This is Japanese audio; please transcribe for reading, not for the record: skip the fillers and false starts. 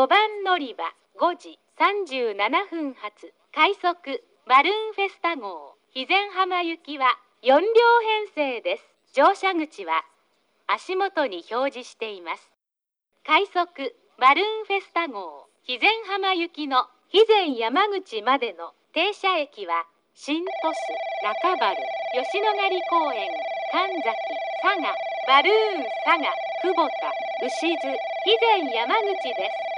番乗り場5時37分発快速バルーンフェスタ号肥前浜行きは4両編成です。乗車口は足元に表示しています。快速バルーンフェスタ号肥前浜行きの肥前山口までの停車駅は新鳥栖、中原、吉野ヶ里公園、神崎、佐賀、バルーン佐賀、久保田、牛津、肥前山口です。